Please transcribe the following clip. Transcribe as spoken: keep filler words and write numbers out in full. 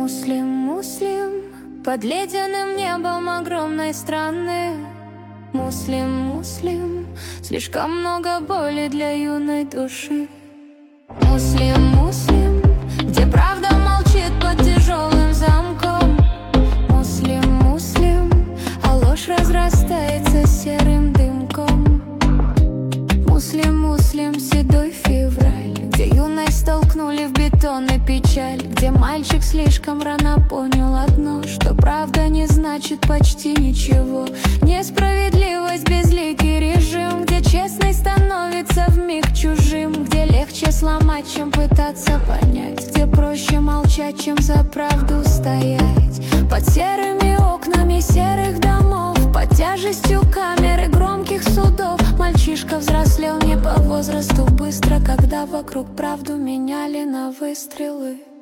Муслим, муслим, под ледяным небом огромной страны. Муслим, муслим, слишком много боли для юной души. Муслим, муслим, где правда молчит под тяжелым замком. Муслим, муслим, а ложь разрастается серым дымком. Муслим, муслим, седой февраль, где юность столкнули в бетон и печаль, где мальчик слишком рано понял одно, что правда не значит почти ничего. Несправедливость, безликий режим, где честный становится вмиг чужим, где легче сломать, чем пытаться понять, где проще молчать, чем за правду стоять. Под серыми окнами серых домов, под тяжестью камер и громких судов, мальчишка взрослел не по возрасту быстро, когда вокруг правду меняли на выстрелы.